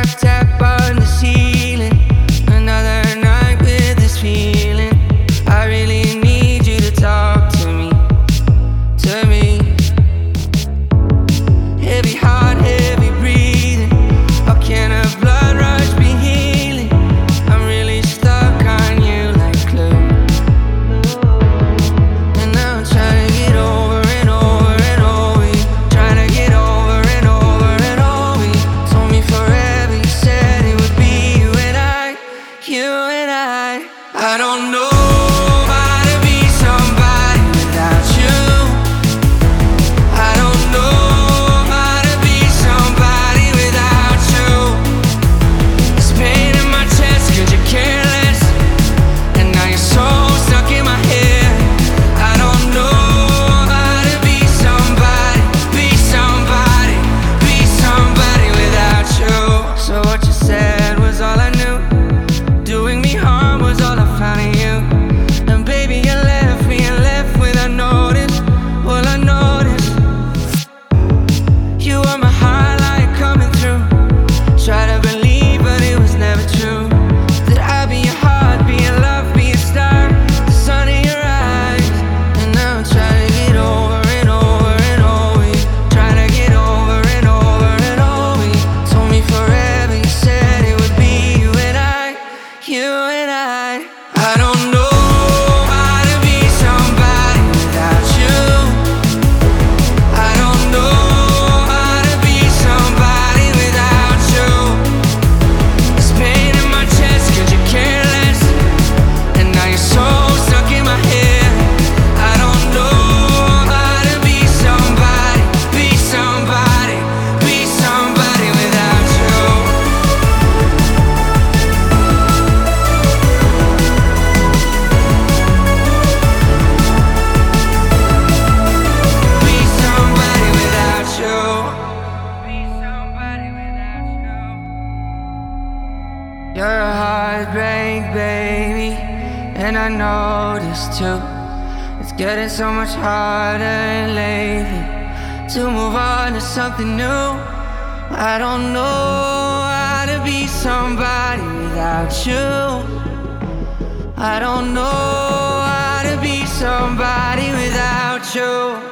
tap on the ceiling. Another night with this feeling. I really need you to talk to me, to me. Heavy heart, heavy breathing. How can a blood rush be healing? I'm really stuck on you like glue. And now I'm trying to get over and over and over you. Trying to get over and over and over you. Told me forever, you said it would be you and I, you and I. I don't know how to be somebody without you. I don't know how to be somebody without you. It's pain in my chest 'cause you're careless, and now you're so stuck in my head. I don't know how to be somebody, be somebody, be somebody without you. So what you said was all I knew. Doing me harm was all I found in you. And baby, you left me and left without notice. Well, I noticed you were my highlight coming through. Try to believe, but it was never true. That I'd be your heart, be your love, be your star, the sun in your eyes. And now I'm trying to get over and over and over you. Trying to get over and over and over you. Told me forever, you said it would be you and I, you and I. I don't know how to be somebody without you. I don't know how to be somebody without you. It's pain in my chest 'cause you're careless, and now you're so stuck in my head. I don't know how to be somebody, be somebody, be somebody without you. Be somebody without you. Be somebody without you. You're a heartbreak, baby, and I know this too. It's getting so much harder lately to move on to something new. I don't know how to be somebody without you. I don't know how to be somebody without you.